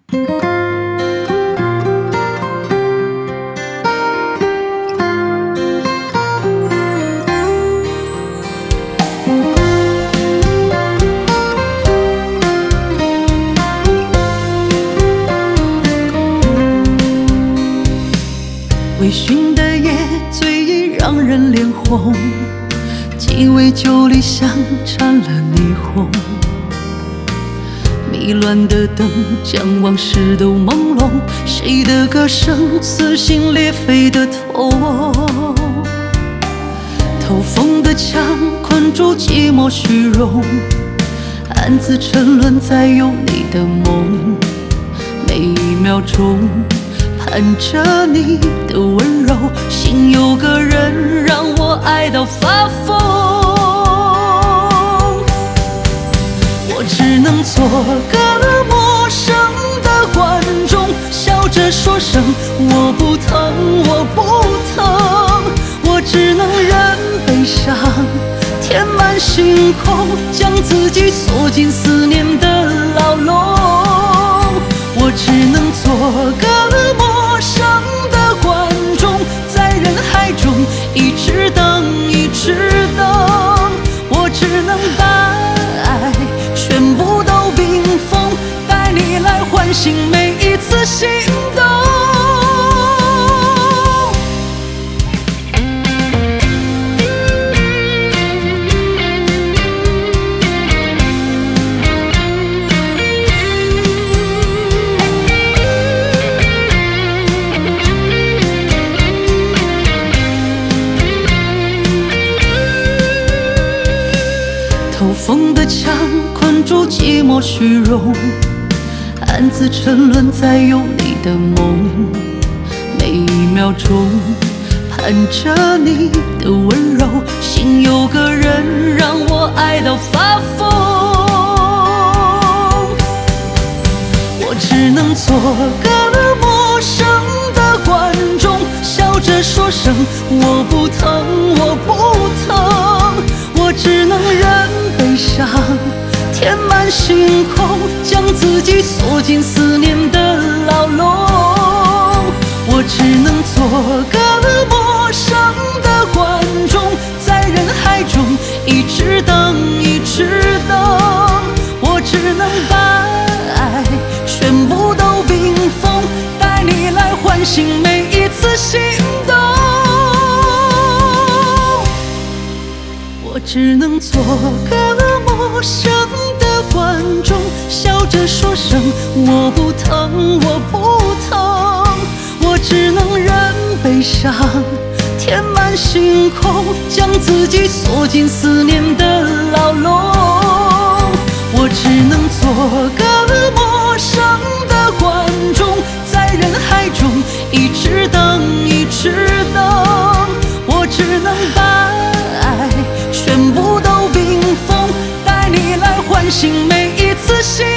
微醺的夜，醉意让人脸红，鸡尾酒里香掺了霓虹。迷乱的灯将往事都朦胧，谁的歌声撕心裂肺的痛？透风的墙困住寂寞虚荣，暗自沉沦在有你的梦。每一秒钟盼着你的温柔，心有个人让我爱到发疯。我只能做个陌生的观众，笑着说声我不疼，我不疼。我只能任悲伤填满心空，将自己锁进思念的牢笼。我只能做个陌生的观众，在人海中一直等，一直等。我只能把爱全部都冰封，带你来唤醒每一次心动。透风的墙困住寂寞虚荣，暗自沉沦在有你的梦。每一秒钟盼着你的温柔，心有个人让我爱到发疯。我只能做个陌生的观众，笑着说声我不疼，我不疼。我只能任悲伤填满心空，将自己锁进思念的牢笼。我只能做个陌生的观众，在人海中一直等，一直等。我只能把爱全部都冰封，带你来唤醒每一次心动。我只能做个陌生的观众，笑着说声我不疼，我不疼。我只能任悲伤填满心空，将自己锁进思念的牢笼。我只能做个陌生的观众，在人海中一直等，一直等。我只能把爱全部都冰封，带你来唤醒每一次心